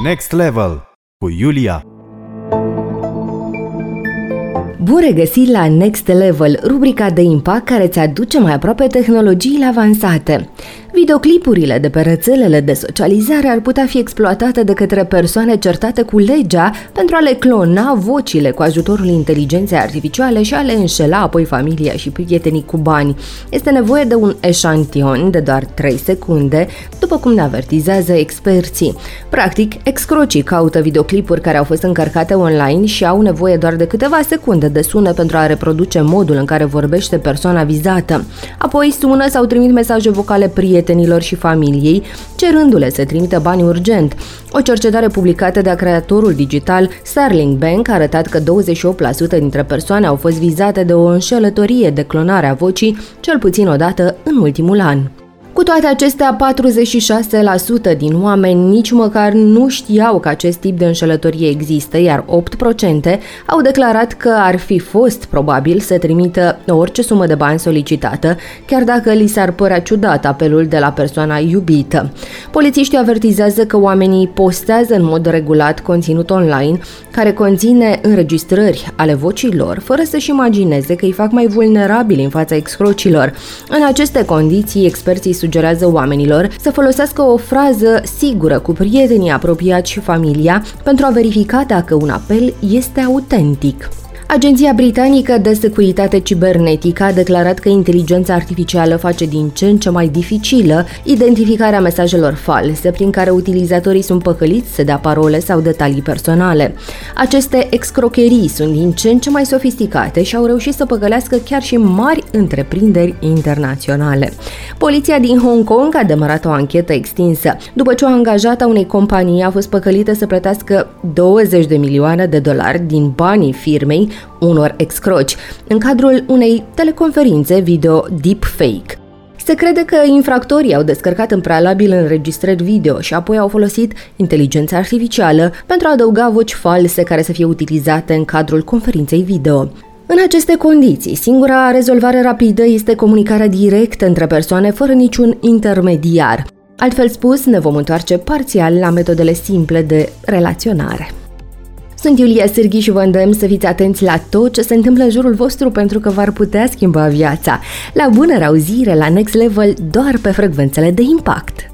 Next Level cu Iulia. Bun regăsit la Next Level, rubrica de impact care îți aduce mai aproape tehnologiile avansate. Videoclipurile de pe rețelele de socializare ar putea fi exploatate de către persoane certate cu legea pentru a le clona vocile cu ajutorul inteligenței artificiale și a le înșela apoi familia și prietenii cu bani. Este nevoie de un eșantion de doar 3 secunde, după cum ne avertizează experții. Practic, excrocii caută videoclipuri care au fost încărcate online și au nevoie doar de câteva secunde de sună pentru a reproduce modul în care vorbește persoana vizată. Apoi sună sau trimit mesaje vocale prietenilor și familiei, cerându-le să trimită bani urgent. O cercetare publicată de creatorul digital Starling Bank a arătat că 28% dintre persoane au fost vizate de o înșelătorie de clonare a vocii, cel puțin o dată în ultimul an. Cu toate acestea, 46% din oameni nici măcar nu știau că acest tip de înșelătorie există, iar 8% au declarat că ar fi fost probabil să trimită orice sumă de bani solicitată, chiar dacă li s-ar părea ciudat apelul de la persoana iubită. Polițiștii avertizează că oamenii postează în mod regulat conținut online care conține înregistrări ale vocilor, fără să-și imagineze că îi fac mai vulnerabili în fața excrocilor. În aceste condiții, experții sugerează oamenilor să folosească o frază sigură cu prietenii apropiați și familia pentru a verifica dacă un apel este autentic. Agenția Britanică de Securitate Cibernetică a declarat că inteligența artificială face din ce în ce mai dificilă identificarea mesajelor false prin care utilizatorii sunt păcăliți să dea parole sau detalii personale. Aceste excrocherii sunt din ce în ce mai sofisticate și au reușit să păcălească chiar și mari întreprinderi internaționale. Poliția din Hong Kong a demarat o anchetă extinsă după ce o angajată a unei companii a fost păcălită să plătească $20 de milioane din banii firmei unor excroci, în cadrul unei teleconferințe video deepfake. Se crede că infractorii au descărcat în prealabil înregistrări video și apoi au folosit inteligența artificială pentru a adăuga voci false care să fie utilizate în cadrul conferinței video. În aceste condiții, singura rezolvare rapidă este comunicarea directă între persoane fără niciun intermediar. Altfel spus, ne vom întoarce parțial la metodele simple de relaționare. Sunt Iulia Sârghi și vă îndemn să fiți atenți la tot ce se întâmplă în jurul vostru pentru că v-ar putea schimba viața. La bună reauzire la Next Level doar pe frecvențele de impact!